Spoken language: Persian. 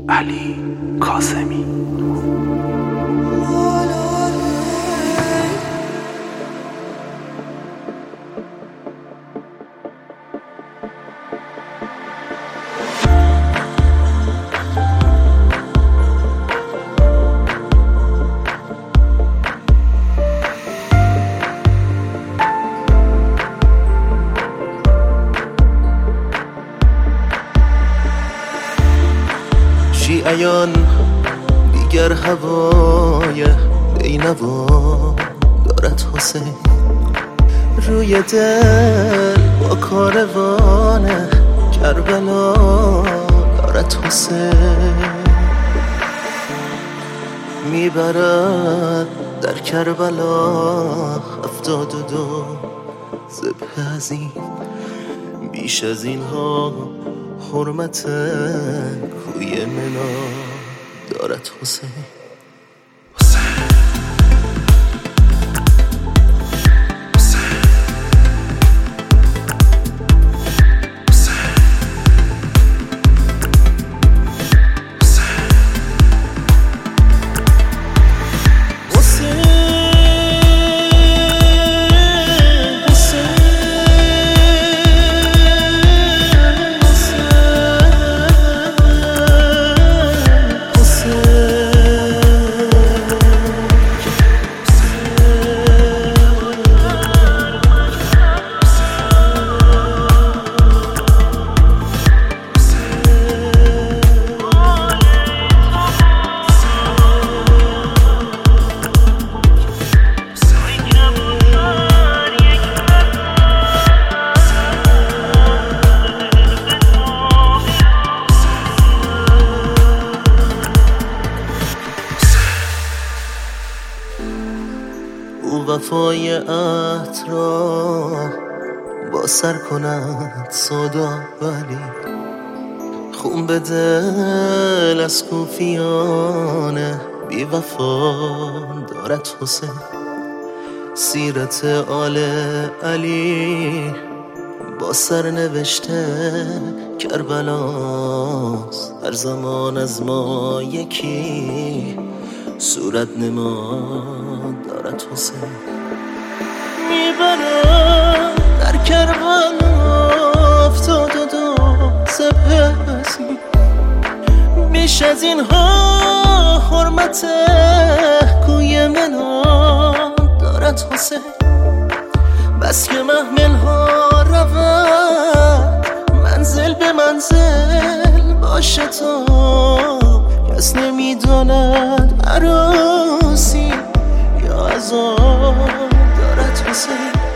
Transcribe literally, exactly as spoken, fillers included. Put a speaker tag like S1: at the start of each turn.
S1: علی کاظمی.
S2: شیعیان دیگر هوای بینوا دارد حسین، روی دل با کاروان کربلا دارد حسین، میبرد در کربلا هفتاد و دو ذبح عظیم، بیش از اینها حرمت کوی منا دارد حسین. او وفای عهد را با سر کند سودا، ولی خون به دل از کوفیان بی وفا دارد حسین. سیرت آل علی با سر نوشته کربلاست، هر زمان از ما یکی صورت نما دارد حسین. میبرد در کربلا افتاد و دو ذبح عظیم، بیش از اینها حرمت کوی منا دارد حسین. بس که محمل ها رود منزل به منزل باشه، تا کس نمیداند عروسی یا عذاب دارد حسین.